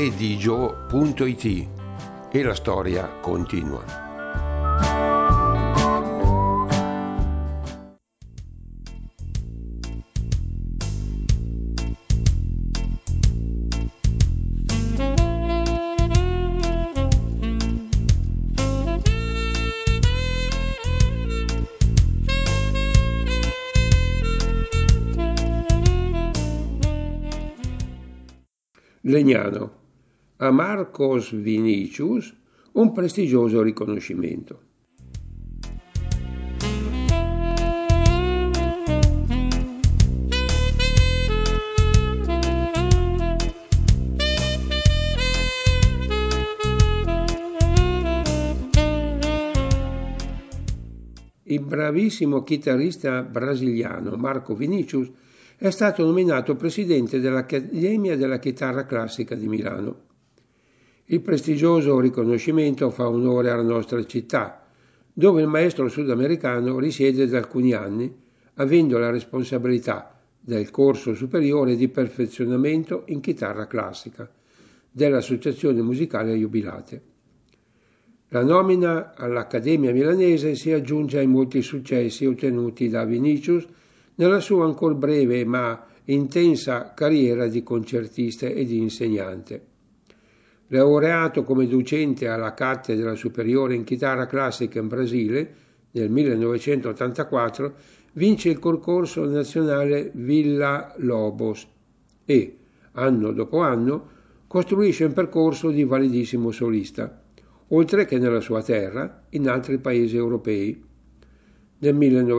storie.it e la storia continua. Legnano. A Marcos Vinicius un prestigioso riconoscimento. Il bravissimo chitarrista brasiliano Marco Vinicius è stato nominato presidente dell'Accademia della Chitarra Classica di Milano. Il prestigioso riconoscimento fa onore alla nostra città, dove il maestro sudamericano risiede da alcuni anni, avendo la responsabilità del corso superiore di perfezionamento in chitarra classica dell'Associazione Musicale Jubilate. La nomina all'Accademia milanese si aggiunge ai molti successi ottenuti da Vinicius nella sua ancor breve ma intensa carriera di concertista e di insegnante. Laureato come docente alla cattedra superiore in chitarra classica in Brasile nel 1984, vince il concorso nazionale Villa Lobos e, anno dopo anno, costruisce un percorso di validissimo solista, oltre che nella sua terra, in altri paesi europei. Nel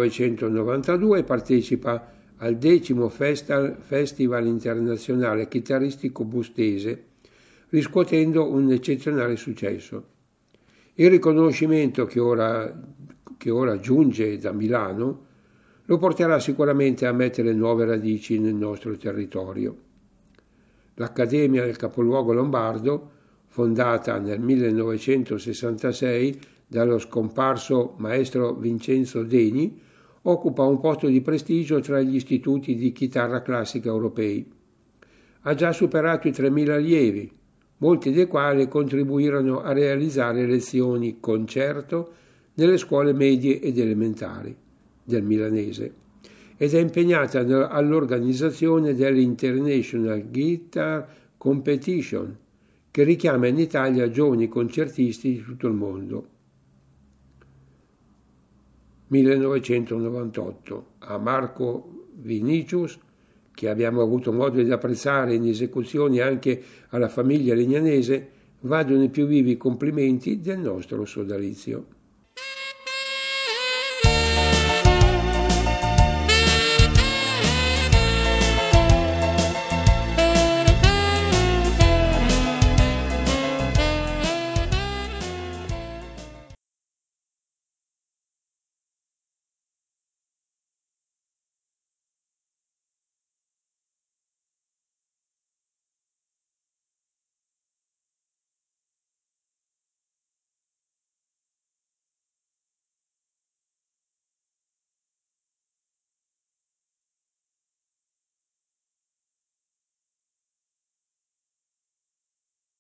1992 partecipa al 10° Festival internazionale chitarristico bustese, riscuotendo un eccezionale successo. Il riconoscimento che ora giunge da Milano lo porterà sicuramente a mettere nuove radici nel nostro territorio. L'Accademia del capoluogo lombardo, fondata nel 1966 dallo scomparso maestro Vincenzo Deni, occupa un posto di prestigio tra gli istituti di chitarra classica europei. Ha già superato i 3.000 allievi, molti dei quali contribuirono a realizzare lezioni concerto nelle scuole medie ed elementari del milanese ed è impegnata all'organizzazione dell'International Guitar Competition, che richiama in Italia giovani concertisti di tutto il mondo. 1998. A Marco Vinicius, che abbiamo avuto modo di apprezzare in esecuzioni anche alla famiglia legnanese, vadano i più vivi complimenti del nostro sodalizio.